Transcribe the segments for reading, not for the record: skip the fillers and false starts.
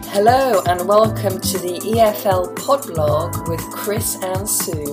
Hello and welcome to the EFL Podblog with Chris and Sue.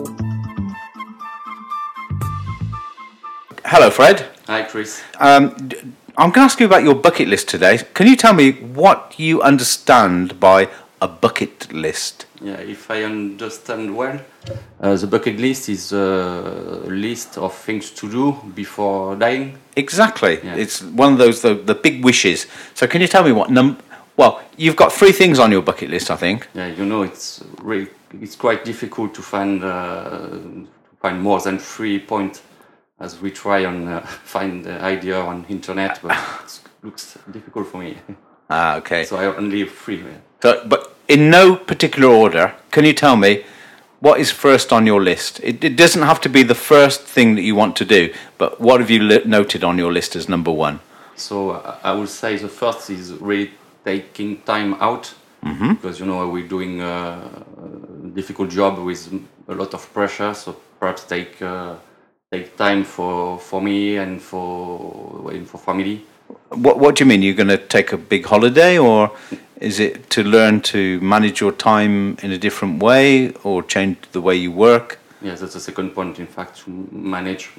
Hello, Fred. Hi, Chris. I'm going to ask you about your bucket list today. Can you tell me what you understand by a bucket list? Yeah, if I understand well, the bucket list is a list of things to do before dying. Exactly. Yeah. It's one of those, the big wishes. So can you tell me what well, you've got 3 things on your bucket list, I think. Yeah, you know, it's quite difficult to find more than 3 points, as we try and find the idea on internet, but it looks difficult for me. Ah, okay. So I only have 3. So, but in no particular order, can you tell me what is first on your list? It doesn't have to be the first thing that you want to do, but what have you noted on your list as number 1? So I would say the first is really taking time out, because, you know, we're doing a difficult job with a lot of pressure, so perhaps take time for me and for family. What do you mean? You're going to take a big holiday, or is it to learn to manage your time in a different way or change the way you work? Yes, that's the second point, in fact, to manage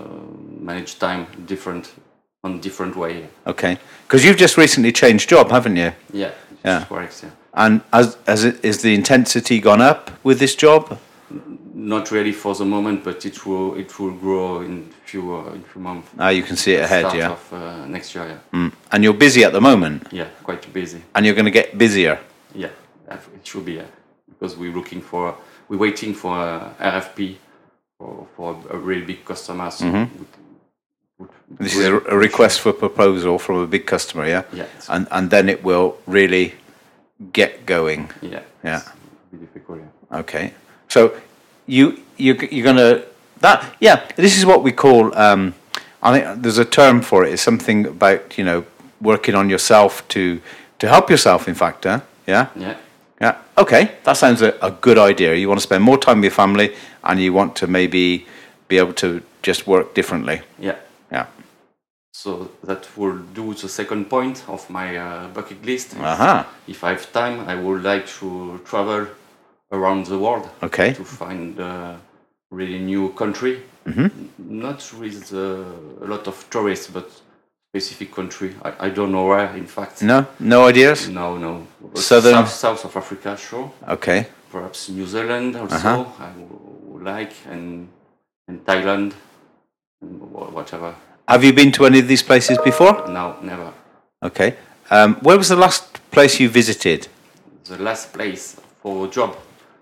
time different way. Okay, because you've just recently changed job, haven't you? Yeah, Yeah. correct. Yeah. And is the intensity gone up with this job? Not really for the moment, but it will grow in few months. Ah, you can see it ahead, Start yeah. of next year, yeah. And you're busy at the moment, Yeah, quite busy. and you're going to get busier. Yeah, it should be, because we're waiting for a RFP for a really big customer. So This is a request for proposal from a big customer, yeah? Yeah. And then it will really get going. Yeah. Yeah. It's be difficult. Yeah. Okay. So you're gonna this is what we call I think there's a term for it. It's something about, you know, working on yourself to help yourself, in fact, huh? Yeah? Yeah. Yeah. Okay. That sounds a good idea. You want to spend more time with your family, and you want to maybe be able to just work differently. Yeah. Yeah. So that will do the second point of my bucket list. If I have time, I would like to travel around the world. Okay. To find a really new country. Not with a lot of tourists, but specific country. I don't know where, in fact. No ideas? No. South of Africa, sure. Okay. Perhaps New Zealand also. I would like, and Thailand, and whatever. Have you been to any of these places before? No, never. Okay. Where was the last place you visited? The last place for a job,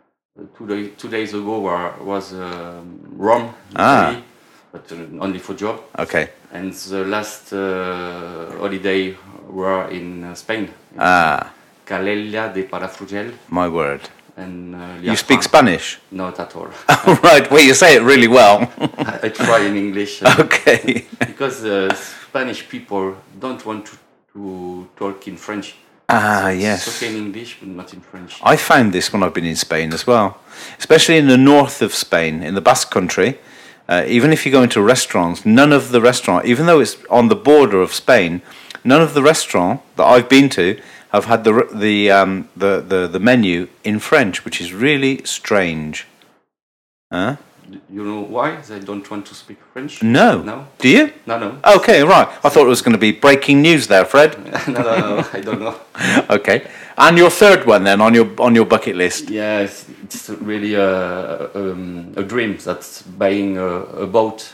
2 days ago, was Rome, Italy, but only for job. Okay. And the last holiday were in Spain. Calella de Palafrugell. My word. And you speak Spanish? Not at all. Right. Well, you say it really well. I try in English. Okay. Because Spanish people don't want to talk in French. Yes. It's okay in English, but not in French. I found this when I've been in Spain as well, especially in the north of Spain, in the Basque Country. Even if you go into restaurants, none of the restaurant, even though it's on the border of Spain, none of the restaurant that I've been to have had the menu in French, which is really strange. Huh? You know why they don't want to speak French? No. No? Do you? No. Okay, right. I thought it was going to be breaking news there, Fred. No, I don't know. Okay. And your third one then on your bucket list? Yeah, it's really a dream. That's buying a boat.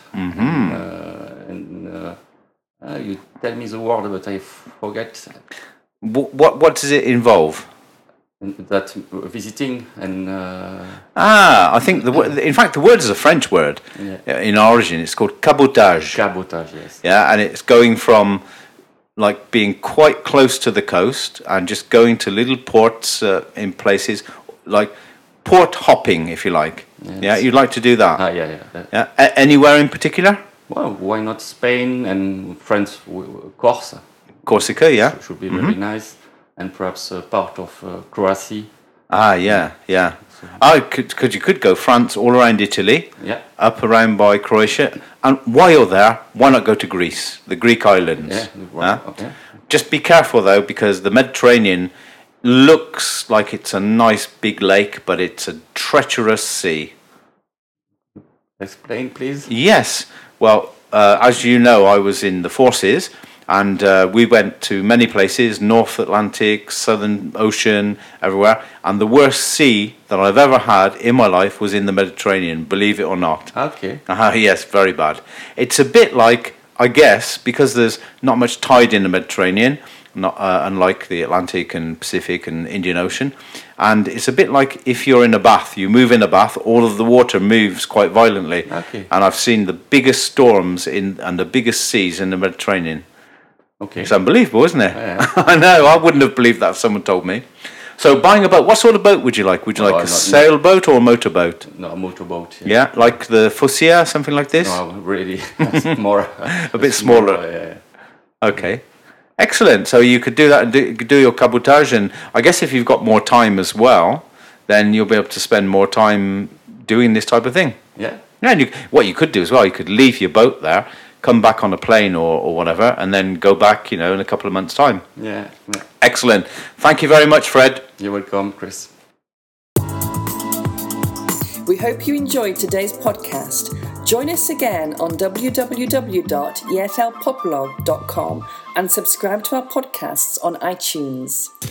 You tell me the word, but I forget. What does it involve? That visiting and I think in fact the word is a French word. In origin. It's called cabotage. Cabotage, yes. Yeah, and it's going from like being quite close to the coast and just going to little ports in places like port hopping, if you like. Yes. Yeah, you'd like to do that. Yeah. Anywhere in particular? Well, why not Spain and France, Corsica? Corsica, yeah. Should be very nice. And perhaps part of Croatia. Yeah. You could go France, all around Italy, up around by Croatia, and while you're there, why not go to Greece, the Greek islands? Okay. Just be careful though, because the Mediterranean looks like it's a nice big lake, but it's a treacherous sea. Explain, please. Yes. Well, as you know, I was in the forces, and we went to many places, North Atlantic, Southern Ocean, everywhere. And the worst sea that I've ever had in my life was in the Mediterranean, believe it or not. Okay. Yes, very bad. It's a bit like, I guess, because there's not much tide in the Mediterranean, not unlike the Atlantic and Pacific and Indian Ocean. And it's a bit like if you're in a bath, you move in a bath, all of the water moves quite violently. Okay. And I've seen the biggest storms and the biggest seas in the Mediterranean. Okay. It's unbelievable, isn't it? Yeah. I know, I wouldn't have believed that if someone told me. So buying a boat, what sort of boat would you like? Would you like a sailboat or a motorboat? No, a motorboat. Yeah, like the Fussia, something like this? No, really, more. A bit smaller. Yeah. Okay. Excellent. So you could do that and do your cabotage, and I guess if you've got more time as well, then you'll be able to spend more time doing this type of thing. Yeah. Yeah, and what you could do as well, you could leave your boat there, come back on a plane or whatever, and then go back, in a couple of months' time. Yeah. Excellent. Thank you very much, Fred. You're welcome, Chris. We hope you enjoyed today's podcast. Join us again on www.eflpodblog.com and subscribe to our podcasts on iTunes.